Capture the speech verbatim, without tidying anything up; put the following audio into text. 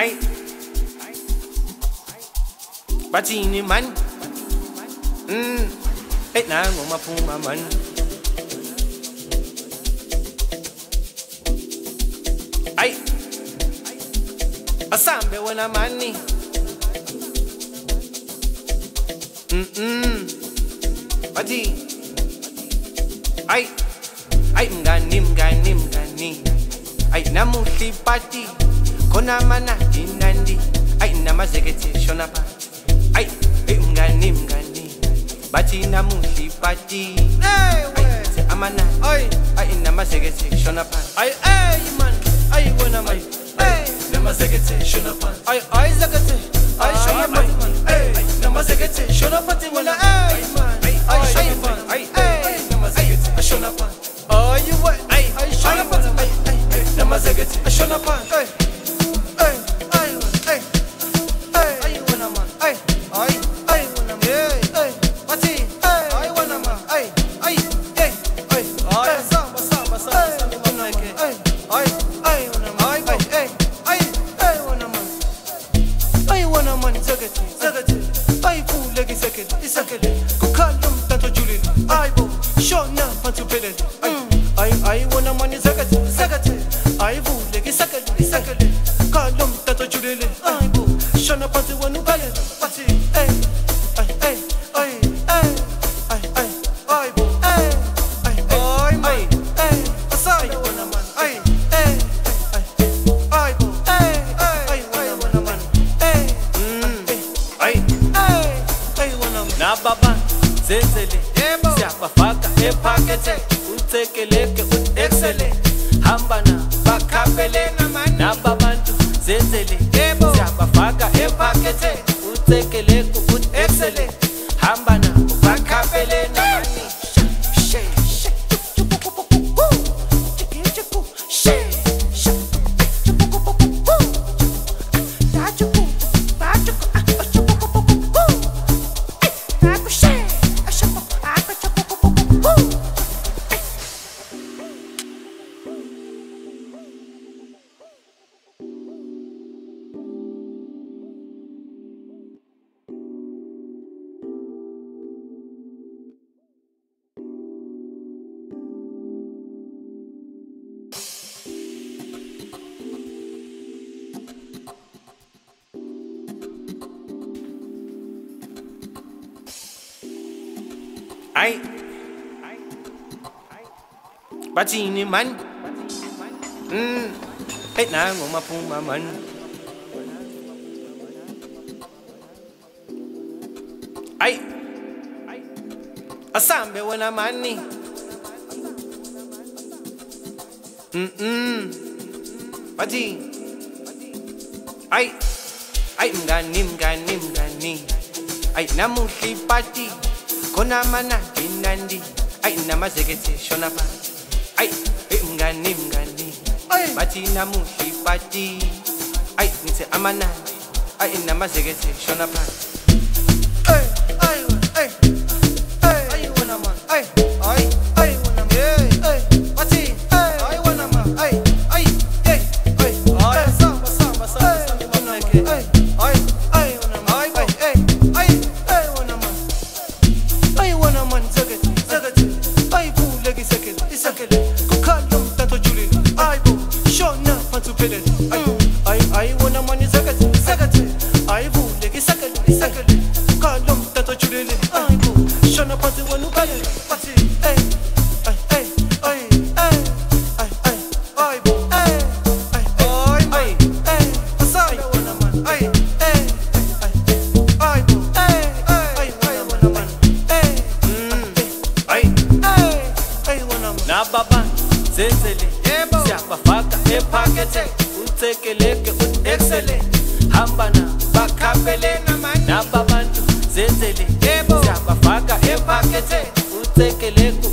Ay, bathini man. Mm, hey nangu maphuma man. Ay, asambe wena mani. Mm mm, bathi. Ay, ay mngani mngani mngani. Ay namuhli party. Kona mana dinandi, ay namazekete shona pa. Ay, ay mngani mngani, bathi namuhli party. Hey, ay amana, ay, ay namazekete shona pa. Ay, ay man, ay wona man, ay namazekete shona pa. Ay, ay zakete, ay shona pa. Ay, namazekete shona pa ti wona ay man, ay ay man, ay ay namazekete shona pa. Oh you what, ay ay shona pa, ay ay namazekete shona pa. Ay. Ay, bathini man. Mm, hey nangu maphuma man. Ay, asambe wena mani. Mm mm, bathi. Ay, ay mngani mngani mngani. Ay namuhli party. Kona mana dinandi, ay namazekete shona pa. Ay, ay mngani mngani, bathi namuhli party. Ay ngithi amana, ay namazekete shona pa. Ay, ay, ay, ay, ay wona man, ay, ay, ay wona man, ay, bathi, ay wona man, ay, ay, ay, ay, ay samba samba samba samba wona ke, ay, ay, ay wona man, ay, ay, ay, ay wona man. Ay wona man zakete zakete ay buleki zakete isakele kukhalo mtanto julile ay bo shona phansi uphelele ay ay wona man zakete zakete ay buleki sakele isakele kukhalo mtanto julile ay bo shona phansi wena uphelele bathi ay ay ay ay ay ay ay ay bo ay ay ay ay ay asana wona man ay ay ay ay bo ay ay ay wona man na baba zenzele siyabafaka ephakethe uthekeleke uexcele hamba na bakhapele na babantu zenzele siyabafaka ephakethe uthekeleke